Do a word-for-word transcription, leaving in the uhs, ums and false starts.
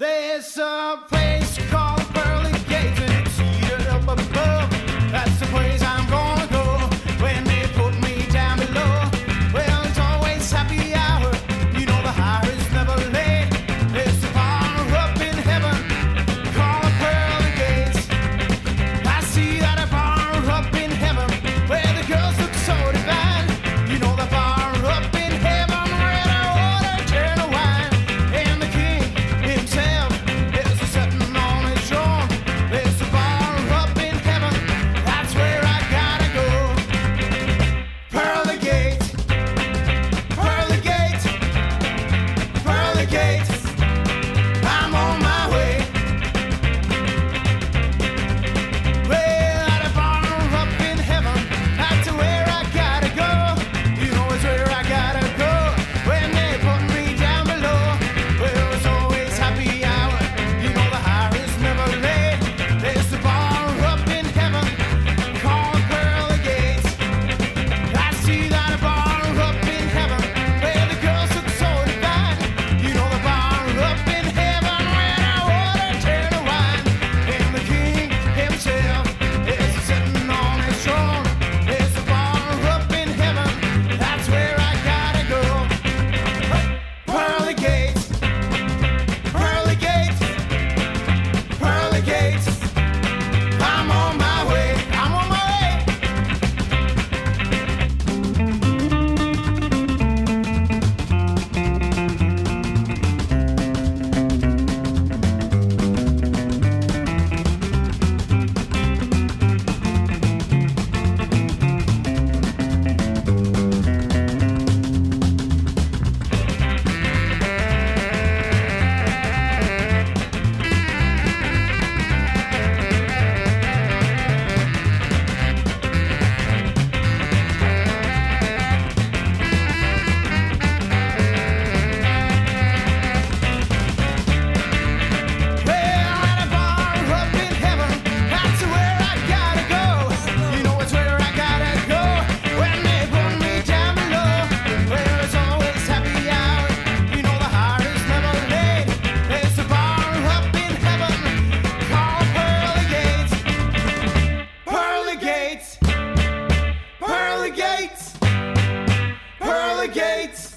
There's a place called Pearly Gates, and it's seated up above. That's the place I'm gonna go when they put me down below. Well, it's always happy hour, you know the hire is never late. There's a bar up in heaven called Pearly Gates. I see that bar up in heaven where the girls look so divine. You know the bar up in heaven where the water turn to wine, and the king himself is sitting on his throne. There's a bar up in heaven, that's where I gotta go. Pearly Gates, Pearly Gates, Pearly Gates, I'm on my way. Well, at a bar up in heaven, that's where I gotta go. You know it's where I gotta go when they put me down below. Well, it's always happy hour, you know the hire is never late. There's a bar up in heaven called Pearly Gates. I see that bar up in heaven where the girls look so divine. You know the bar up in heaven where the water turn to wine, and the king himself is sitting on his throne. There's a bar up in heaven, that's where I gotta go. Pearly Gates, Pearly Gates, Pearly Gates, I'm on my way, I'm on my way. Well, at a bar up in heaven, that's where I gotta go. You know it's where I gotta go when they put me down below. Well, it's always happy hour, you know the hire is never late. There's a bar up in heaven called Pearly Gates. Pearly Gates, Pearly Gates, Pearly Gates.